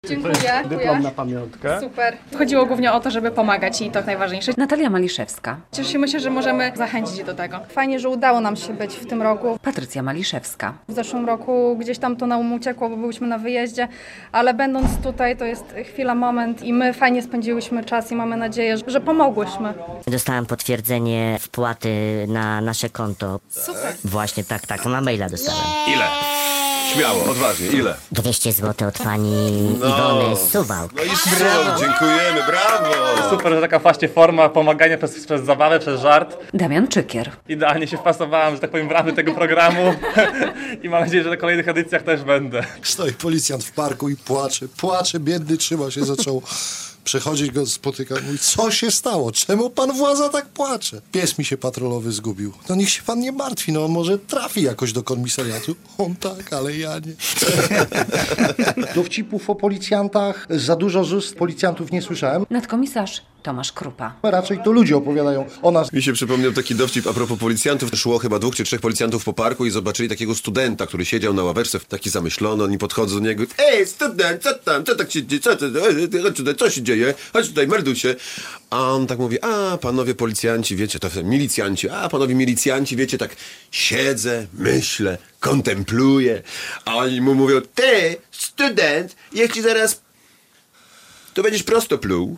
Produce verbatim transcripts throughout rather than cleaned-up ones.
Dziękuję. Dyplom na pamiątkę. Super. Chodziło głównie o to, żeby pomagać i to najważniejsze. Natalia Maliszewska. Cieszymy się, że możemy zachęcić do tego. Fajnie, że udało nam się być w tym roku. Patrycja Maliszewska. W zeszłym roku gdzieś tam to nam uciekło, bo byliśmy na wyjeździe, ale będąc tutaj to jest chwila, moment i my fajnie spędziłyśmy czas i mamy nadzieję, że pomogłyśmy. Dostałam potwierdzenie wpłaty na nasze konto. Super. Właśnie tak, tak, na maila dostałem. Ile? Śmiało, odważnie, ile? dwieście złotych od pani Iwony Suwałk. No i brawo, dziękujemy, brawo! Super, że taka właśnie forma pomagania przez, przez zabawę, przez żart. Damian Czykier. Idealnie się wpasowałem, że tak powiem, w ramy tego programu i mam nadzieję, że na kolejnych edycjach też będę. Stoi policjant w parku i płacze, płacze, biedny, trzyma się, zaczął przechodzić, go spotyka, mówi, co się stało, czemu pan władza tak płacze? Pies mi się patrolowy zgubił. No niech się pan nie martwi, no może trafi jakoś do komisariatu. On tak, ale ja nie. Dowcipów o policjantach za dużo z ust policjantów nie słyszałem. Nadkomisarz Tomasz Krupa. Raczej to ludzie opowiadają o nas. Mi się przypomniał taki dowcip a propos policjantów. Szło chyba dwóch czy trzech policjantów po parku i zobaczyli takiego studenta, który siedział na ławeczce, taki zamyślony. Oni podchodzą do niego. Ej, student, co tam, co tak się dzieje, co, to, chodź tutaj, co się dzieje? Chodź tutaj, melduj się. A on tak mówi, a panowie policjanci, wiecie, to milicjanci, a panowie milicjanci, wiecie, tak siedzę, myślę, kontempluję. A oni mu mówią, ty, student, jak ci zaraz to będziesz prosto pluł.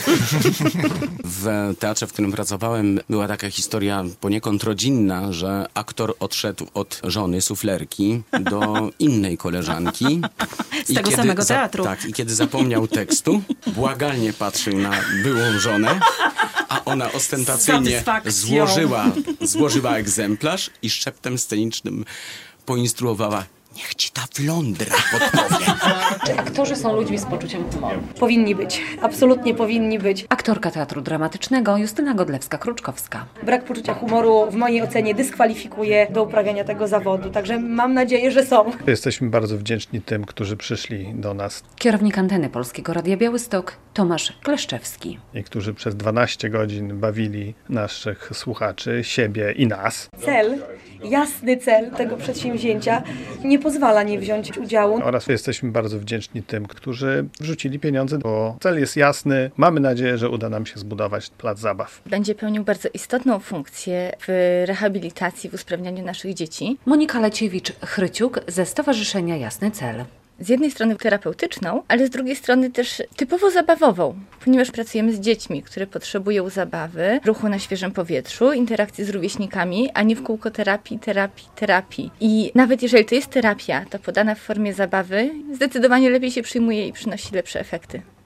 W teatrze, w którym pracowałem, była taka historia poniekąd rodzinna, że aktor odszedł od żony suflerki do innej koleżanki. Z tego samego teatru. Tak, i kiedy zapomniał tekstu, błagalnie patrzył na byłą żonę, a ona ostentacyjnie złożyła, złożyła egzemplarz i szeptem scenicznym poinstruowała: niech ci ta flądra podpowie. Czy aktorzy są ludźmi z poczuciem humoru? Powinni być. Absolutnie powinni być. Aktorka teatru dramatycznego Justyna Godlewska-Kruczkowska. Brak poczucia humoru w mojej ocenie dyskwalifikuje do uprawiania tego zawodu. Także mam nadzieję, że są. Jesteśmy bardzo wdzięczni tym, którzy przyszli do nas Kierownik anteny Polskiego Radia Białystok Tomasz Kleszczewski. i którzy przez dwanaście godzin bawili naszych słuchaczy, siebie i nas. Cel, jasny cel tego przedsięwzięcia nie pozwala nie wziąć udziału. Oraz jesteśmy bardzo wdzięczni tym, którzy wrzucili pieniądze, bo cel jest jasny. Mamy nadzieję, że uda nam się zbudować plac zabaw. Będzie pełnił bardzo istotną funkcję w rehabilitacji, w usprawnianiu naszych dzieci. Monika Leciewicz-Chryciuk ze Stowarzyszenia Jasny Cel. Z jednej strony terapeutyczną, ale z drugiej strony też typowo zabawową, ponieważ pracujemy z dziećmi, które potrzebują zabawy, ruchu na świeżym powietrzu, interakcji z rówieśnikami, a nie w kółko terapii, terapii, terapii. I nawet jeżeli to jest terapia, to podana w formie zabawy, zdecydowanie lepiej się przyjmuje i przynosi lepsze efekty.